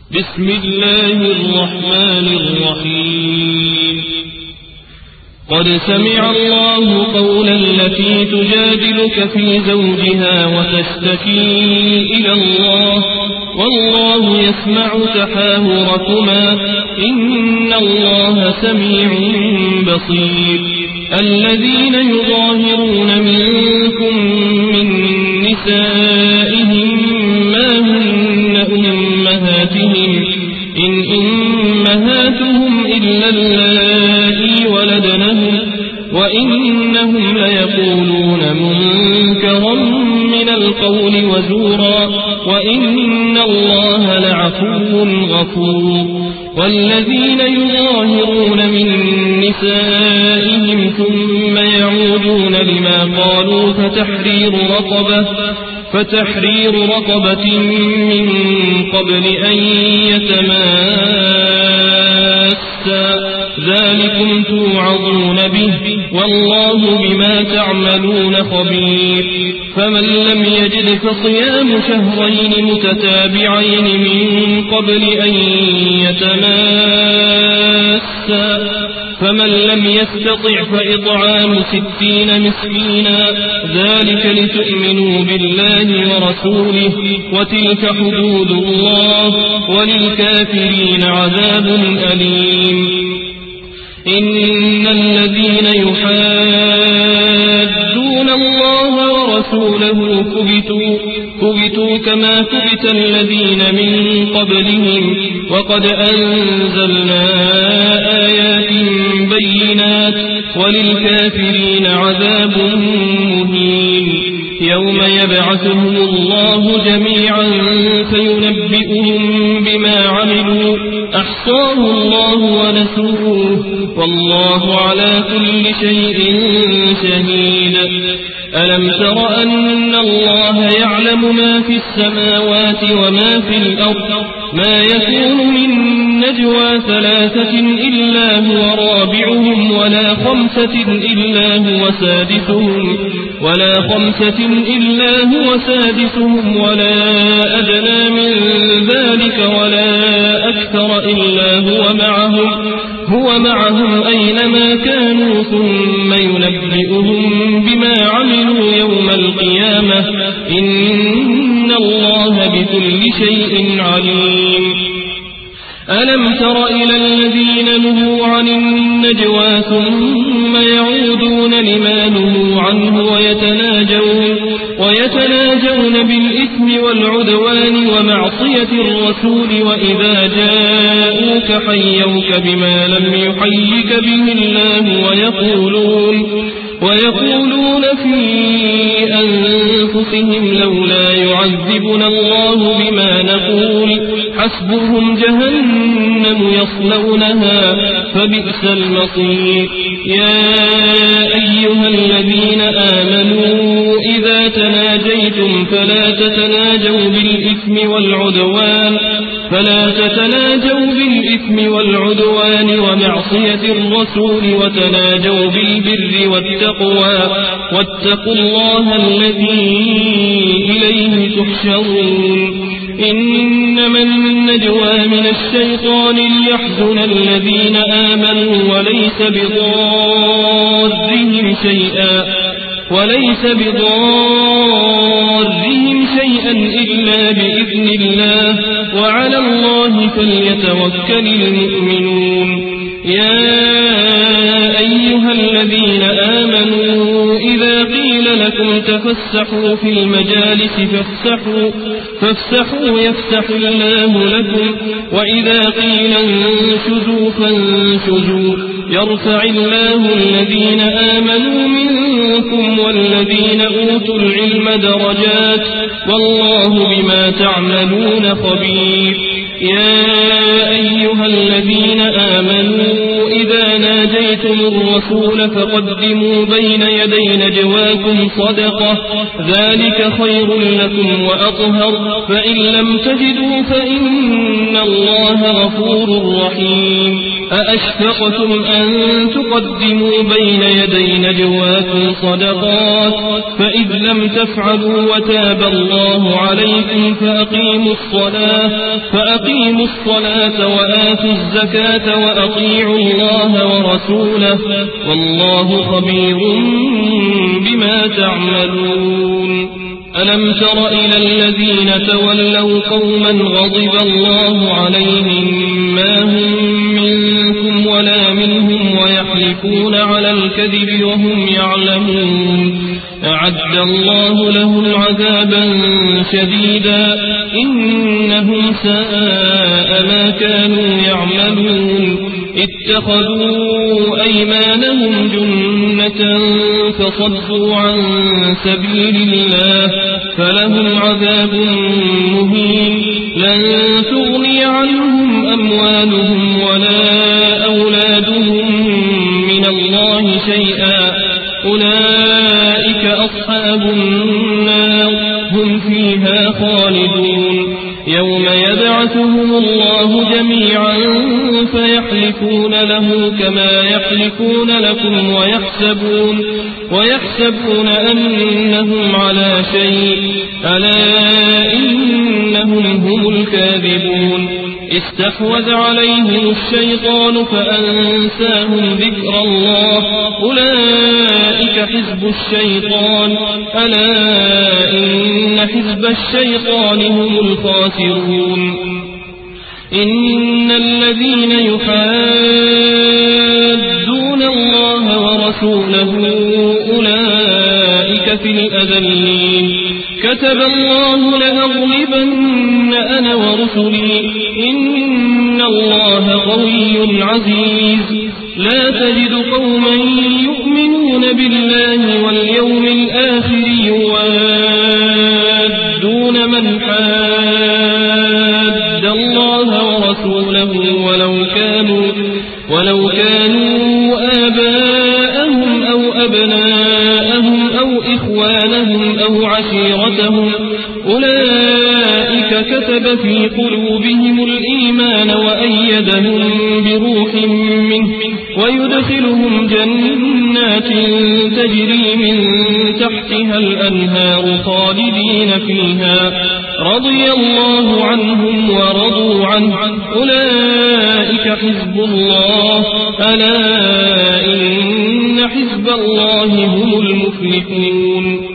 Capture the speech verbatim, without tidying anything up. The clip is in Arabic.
بسم الله الرحمن الرحيم قد سمع الله قول التي تجادلك في زوجها وتشتكي إلى الله والله يسمع تحاوركما إن الله سميع بصير الذين يظاهرون منكم من نسائهم ما هن أمهاتهم إن أمهاتهم إلا اللائي ولدنهم وإنهم ليقولون منكرا من القول وزورا وإن الله لعفو غفور والذين يظاهرون من نسائهم ثم يعودون لما قالوا فتحرير رقبة فتحرير رقبة من قبل أن يتماسا ذلكم توعظون به والله بما تعملون خبير فمن لم يجد فصيام شهرين متتابعين من قبل أن يتماسا فمن لم يستطع فإطعام ستين مسكينا ذلك لتؤمنوا بالله ورسوله وتلك حدود الله وللكافرين عذاب أليم إن الذين يحادون الله ورسوله كبتوا, كبتوا كما كبت الذين من قبلهم وقد أنزلنا آيات بينات وللكافرين عذاب مهين يوم يبعثهم الله جميعا فينبئهم بما عملوا أحصاه الله ونسوه والله على كل شيء شهيد ألم تر أن الله يعلم ما في السماوات وما في الأرض ما يكون من نجوى ثلاثة إلا هو رابعهم ولا خمسة إلا هو سادسهم ولا خمسة إلا هو سادسهم ولا أدنى من ذلك ولا أكثر إلا هو معهم هو معهم أينما كانوا ثم ينبئهم بما عملوا يوم القيامة إن الله بكل شيء عليم ألم تر إلى الذين نهوا عن النجوى ثم يعودون لما نهوا عنه ويتناجون, ويتناجون بالإثم والعدوان ومعصية الرسول وإذا جاءوك حيوك بما لم يحيك به الله ويقولون, ويقولون في أنفسهم لولا يعذبنا الله بما نقول حسبهم جهنم يصلونها فبئس المصير يا أيها الذين آمنوا إذا تناجيتم فلا تتناجوا بالإثم والعدوان فلا تتناجوا بالإثم والعدوان ومعصية الرسول وتناجوا بالبر والتقوى واتقوا الله الذي إليه تحشرون إنما النجوى من الشيطان ليحزن الذين آمنوا وليس بضارهم شيئا وليس بضارهم شيئا إلا بإذن الله وعلى الله فليتوكل المؤمنون يا أيها الذين آمنوا إذا قيل لكم تفسحوا في المجالس فافسحوا, فافسحوا يفسح الله لكم وإذا قيل انشزوا فانشزوا يرفع الله الذين آمنوا منكم والذين أوتوا العلم درجات والله بما تعملون خبير يا أيها الذين آمنوا إذا ناجيتم الرسول فقدموا بين يدي نجواكم صدقة ذلك خير لكم وأطهر فإن لم تجدوا فإن الله غفور رحيم أأشفقتم أن تقدموا بين يدي نجواكم صدقات فإذ لم تفعلوا وتاب الله عليكم فأقيموا الصلاة فأقيموا الصلاة وآتوا الزكاة وأطيعوا الله ورسوله والله خبير بما تعملون. ألم تر إلى الذين تولوا قوما غضب الله عليهم ما هم منكم ولا منهم ويحلفون على الكذب وهم يعلمون أعد الله لهم عذابا شديدا إنهم ساء ما كانوا يعملون. اتخذوا أيمانهم جنة فصدوا عن سبيل الله فلهم عذاب مهين لن تغني عنهم أموالهم ولا أولادهم من الله شيئا أولئك أصحاب النار هم فيها خالدون. يوم يبعثهم الله جميعا فيحلفون له كما يحلفون لكم ويحسبون, ويحسبون أنهم على شيء ألا إنهم هم الكاذبون. استحوذ عليهم الشيطان فأنساهم ذكر الله أولئك حزب الشيطان ألا إن حزب الشيطان هم الخاسرون. إن الذين يحادون الله ورسوله أولئك في الأذلين كتب الله لأغلبن أنا ورسلي إن الله قوي عزيز. لا تجد قوما يؤمنون بالله واليوم الآخر يوادون من حاد الله ورسوله ولو كانوا, ولو كانوا آباءهم أو أبناءهم أو إخوانهم أو عشيرتهم أولئك كتب في قلوبهم الإيمان وأيدهم بروح منه ويدخلهم جنات تجري من تحتها الأنهار خالدين فيها رضي الله عنهم ورضوا عنه أولئك حزب الله ألا إن حزب الله هم المفلحون.